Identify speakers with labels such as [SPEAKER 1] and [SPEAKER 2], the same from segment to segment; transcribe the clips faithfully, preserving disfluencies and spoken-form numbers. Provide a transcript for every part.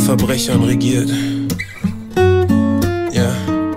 [SPEAKER 1] Verbrechern regiert. Ja.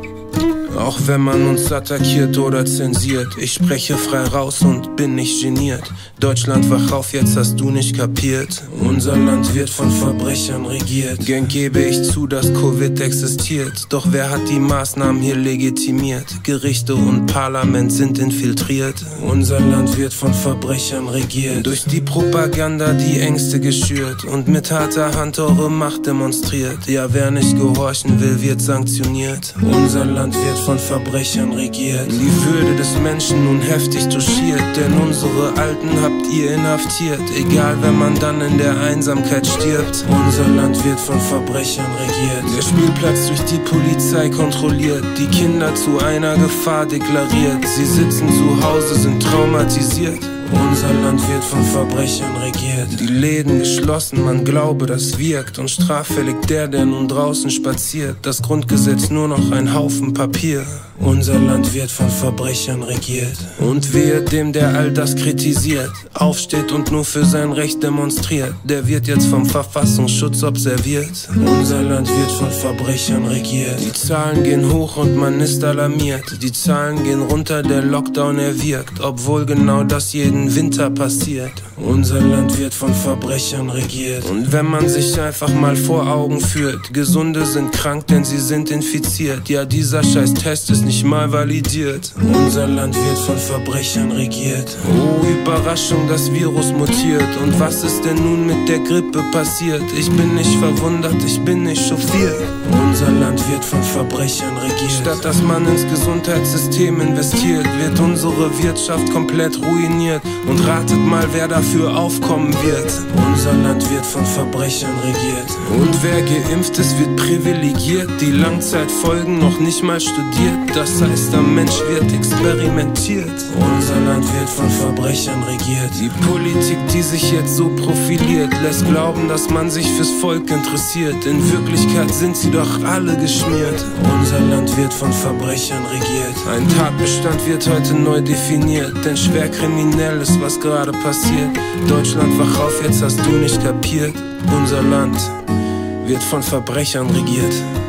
[SPEAKER 1] Auch wenn man uns attackiert oder zensiert, ich spreche frei raus und bin nicht geniert. Deutschland, wach auf, jetzt hast du nicht kapiert. Unser Land wird von Verbrechern regiert. Gern gebe ich zu, dass Covid existiert. Doch wer hat die Maßnahmen hier legitimiert? Gerichte und Parlament sind infiltriert. Unser Land wird von Verbrechern regiert. Durch die Propaganda die Ängste geschürt und mit harter Hand eure Macht demonstriert. Ja, wer nicht gehorchen will, wird sanktioniert. Unser Land wird von Verbrechern regiert. Die Würde des Menschen nun heftig touchiert, denn unsere Alten habt ihr inhaftiert. Egal, wenn man dann in der Einsamkeit stirbt. Unser Land wird von Verbrechern regiert. Der Spielplatz durch die Polizei kontrolliert, die Kinder zu einer Gefahr deklariert. Sie sitzen zu Hause, sind traumatisiert. Unser Land wird von Verbrechern regiert. Die Läden geschlossen, man glaube, das wirkt. Und straffällig der, der nun draußen spaziert. Das Grundgesetz nur noch ein Haufen Papier. Unser Land wird von Verbrechern regiert. Und wehe dem, der all das kritisiert, aufsteht und nur für sein Recht demonstriert. Der wird jetzt vom Verfassungsschutz observiert. Unser Land wird von Verbrechern regiert. Die Zahlen gehen hoch und man ist alarmiert. Die Zahlen gehen runter, der Lockdown erwirkt. Obwohl genau das jeden Winter passiert. Unser Land wird von Verbrechern regiert. Und wenn man sich einfach mal vor Augen führt, Gesunde sind krank, denn sie sind infiziert. Ja, dieser scheiß Test ist nicht mal validiert. Unser Land wird von Verbrechern regiert. Oh, Überraschung, das Virus mutiert. Und was ist denn nun mit der Grippe passiert? Ich bin nicht verwundert, ich bin nicht chauffiert. Unser Land wird von Verbrechern regiert. Statt dass man ins Gesundheitssystem investiert, wird unsere Wirtschaft komplett ruiniert. Und ratet mal, wer dafür aufkommen wird. Unser Land wird von Verbrechern regiert. Und wer geimpft ist, wird privilegiert. Die Langzeitfolgen noch nicht mal studiert. Das heißt, am Mensch wird experimentiert. Unser Land wird von Verbrechern regiert. Die Politik, die sich jetzt so profiliert, lässt glauben, dass man sich fürs Volk interessiert. In Wirklichkeit sind sie doch alle geschmiert. Unser Land wird von Verbrechern regiert. Ein Tatbestand wird heute neu definiert, denn schwer kriminell ist, was gerade passiert. Deutschland, wach auf, jetzt hast du nicht kapiert. Unser Land wird von Verbrechern regiert.